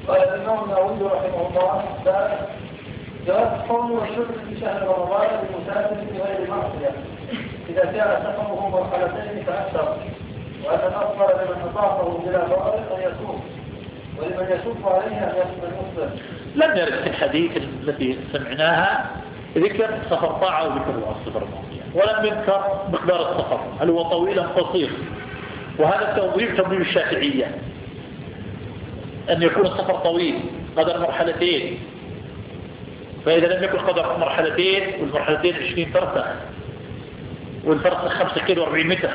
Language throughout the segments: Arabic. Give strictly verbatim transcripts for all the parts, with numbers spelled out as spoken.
قال الإمام النووي رحمه الله تعالى: جواز الصوم والشكر في شهر رمضان للمسافر في غير معصية إذا كان سفره مرحلتين فأكثر، وأن الأفضل لمن أطاقه بلا ضرر أن يصوم، ولمن يشق عليه أن يصوم المسلم. لم يرد في الحديث التي سمعناها ذكر سفر طاعة وذكر السفر المعصية، ولم يذكر مقدار السفر هل هو طويل أم قصير، وهذا التوضيح توضيح الشافعية أن يكون السفر طويل قدر مرحلتين، فإذا لم يكن قدر مرحلتين والمرحلتين عشرين فرسخ والفرسخ خمسة كيلو وأربعين متر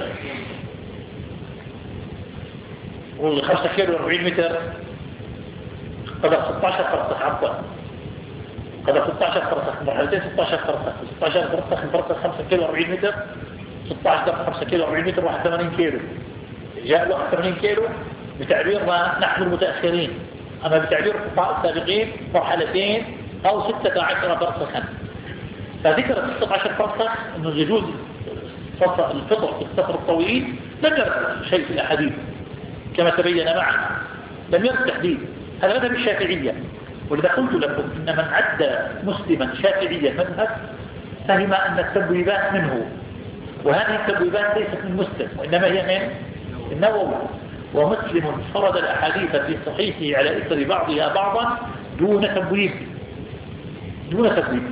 والخمسة كيلو وأربعين متر قدر ستة عشر فرسخ عفوا قدر ستة عشر فرسخ مرحلتين ستة عشر فرسخ ستة عشر فرسخ الفرسخ خمسة كيلو وأربعين متر ستة عشر خمسة كيلو وأربعين متر واحد وثمانين كيلو جاء له ثمانين كيلو بتعبيرنا نحن المتأخرين، أما بتعبير السابقين مرحلتين أو ستة عشر فرسخا. فذكر ستة عشر فرسخ أنه يجوز الفطر في السفر الطويل، لم يرد شيء في الأحاديث كما تبين معنا، لم يرد تحديد. هذا مذهب الشافعية، ولذا قلت لكم إن من عد مسلما شافعيا مذهب فهم أن التبويبات منه، وهذه التبويبات ليست من مسلم وإنما هي من النووي، ومسلم فرد الأحاديث في صحيحه على إثر بعضها بعضا دون تبويب دون تبويب.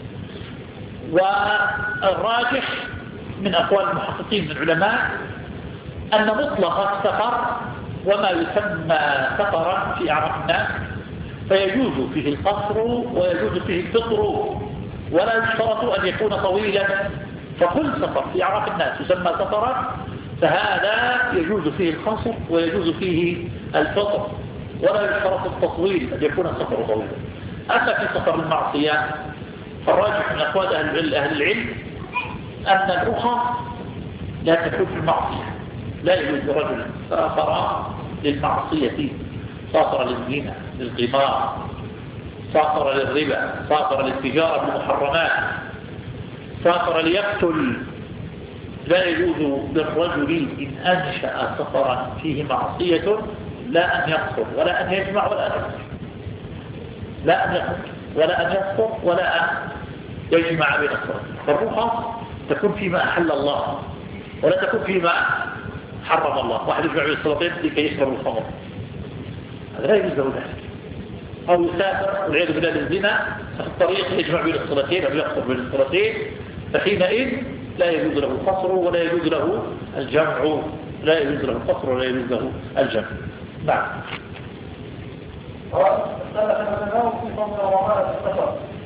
والراجح من أقوال المحققين من العلماء أن مطلق السفر وما يسمى سفرا في أعراف الناس فيجوز فيه القصر ويجوز فيه الفطر، ولا يشترط أن يكون طويلا، فكل سفر في أعراف الناس يسمى سفرا، فهذا يجوز فيه القصر ويجوز فيه الفطر، ولا يشترط التطويل أن يكون السفر طويلا. أما في سفر المعصية فالراجح من أقوال أهل العلم أن الرخص لا تكون في المعصية، لا يجوز رجل سافر للمعصية، سافر للزنا للقمار، سافر للربا، سافر للتجارة بالمحرمات، سافر ليقتل، لا يجوز للرجل إن أنشأ سفرا فيه معصية لا أن يقصر ولا أن يجمع ولا أن يقصر لا أن يقصر ولا أن يقصر ولا أن يجمع بين الصلاة. فالرخص تكون فيما أحل الله ولا تكون فيما حرم الله. واحد يجمع بين الصلاتين لكي يشرب الخمر، هذا لا يجوز له ذلك. أو يسافر والعياذ بالله للزنا ففي الطريق يجمع بين الصلاتين أو يقصر بين الصلاتين، فحينئذ لا يجوز له القصر ولا يجوز له الجمع، لا يجوز له القصر ولا يجوز له الجمع. نعم. قال: اختلف العلماء في فضل رمضان السفر